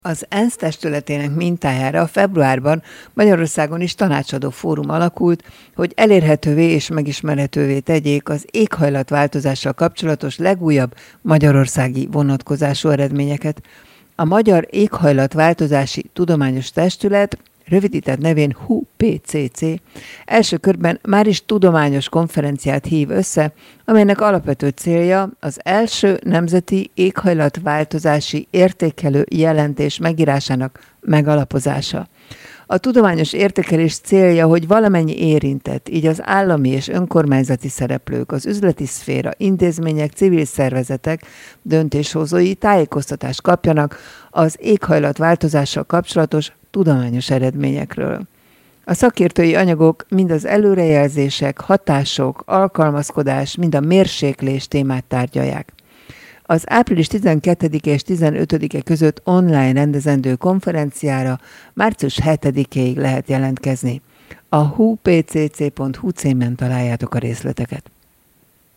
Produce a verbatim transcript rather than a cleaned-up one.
Az ENSZ testületének mintájára februárban Magyarországon is tanácsadó fórum alakult, hogy elérhetővé és megismerhetővé tegyék az éghajlatváltozással kapcsolatos legújabb magyarországi vonatkozású eredményeket. A Magyar Éghajlatváltozási Tudományos Testület, rövidített nevén há u pé cé cé, első körben már is tudományos konferenciát hív össze, amelynek alapvető célja az első nemzeti éghajlatváltozási értékelő jelentés megírásának megalapozása. A tudományos értékelés célja, hogy valamennyi érintett, így az állami és önkormányzati szereplők, az üzleti szféra, intézmények, civil szervezetek, döntéshozói tájékoztatást kapjanak az éghajlatváltozással kapcsolatos tudományos eredményekről. A szakértői anyagok mind az előrejelzések, hatások, alkalmazkodás, mind a mérséklés témát tárgyalják. Az április tizenkettedike és tizenötödike között online rendezendő konferenciára március hetedikéig lehet jelentkezni. A há u pé cé cé pont hú címen találjátok a részleteket.